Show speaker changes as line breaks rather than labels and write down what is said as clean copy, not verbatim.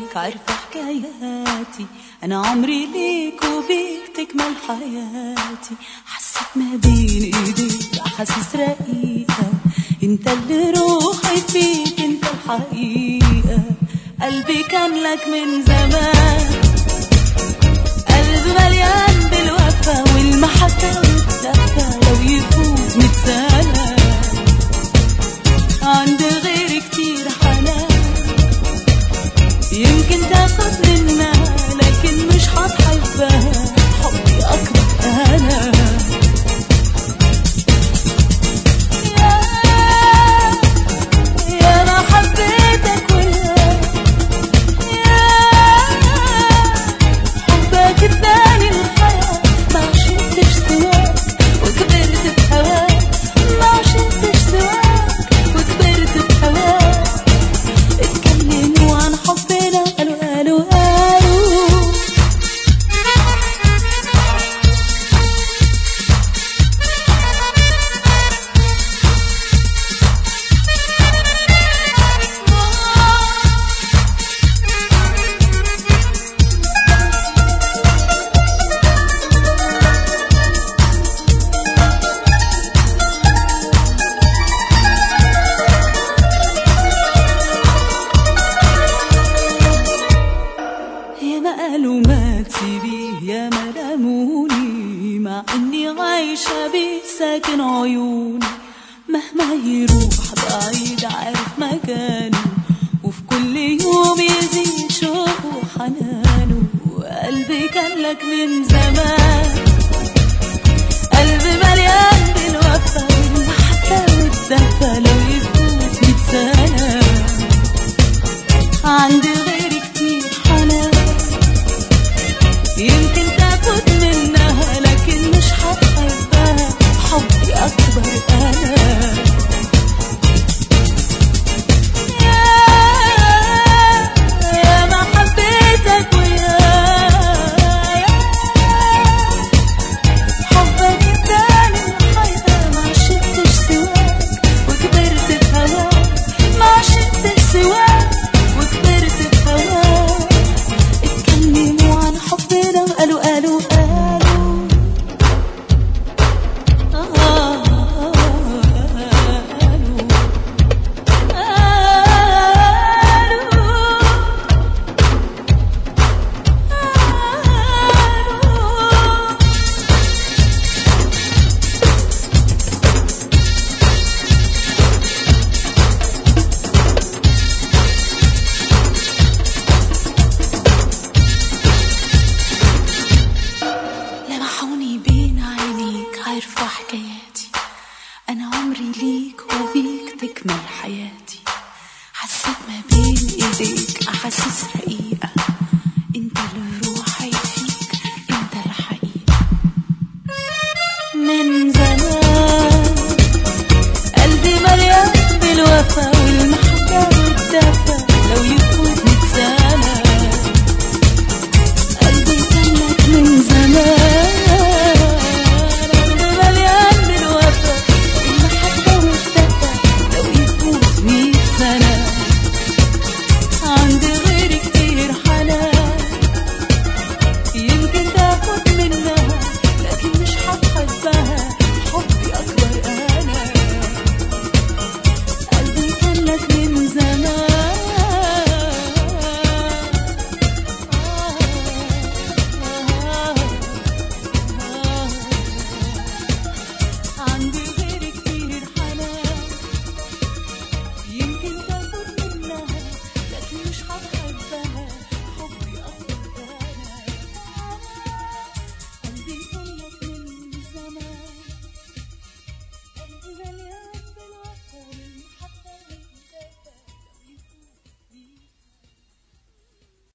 عينيك عارفة حكاياتي، أنا عمري ليك وبيك تكمل حياتي. حسيت ما بين إيديك أحاسيس رقيقة، انت اللي روحي فيك انت الحقيقة. قلبي كان لك من زمان، قلبي مليان بالوفا والمحبة والدفا، لو يفوت 100 سنة عند غيري كتير حنان. يمكن تاخد منها لكن مش هتحبها، حبي أكبر أنا. يا ما حبيتك وياك، حبك اداني الحياة، ما عشقتش سواك وكبرت بهواك، ما عشقتش سواك وكبرت بهواك. اتكلموا عن حبنا قالوا قالوا قالوا، يا ما قالوا ما تسيبيه، يا ما لاموني، مع اني عايشة بيه ساكن عيوني. مهما يروح بعيد عارف مكانه، وفي كل يوم يزيد شوقه وحنانه. قلبي كان لك من زمان، قلبي مليان بالوفا والمحبة والدفا، لو يفوت 100 سنة عند غيري كتير حنان. يمكن تاخد منها لكن مش هتحبها، حبي أكبر أنا. يا ما حبيتك وياي، حبك اداني الحياة، ما عشقتش سواك وكبرت بهواك، ما عشقتش سواك وكبرت بهواك. اتكلموا عن حبنا قالوا قالوا قالوا، لمحوني بين عينيك عارفة حكاياتي، أنا عمري ليك وبيك تكمل حياتي. حسيت ما بين إيديك أحاسيس رقيقة،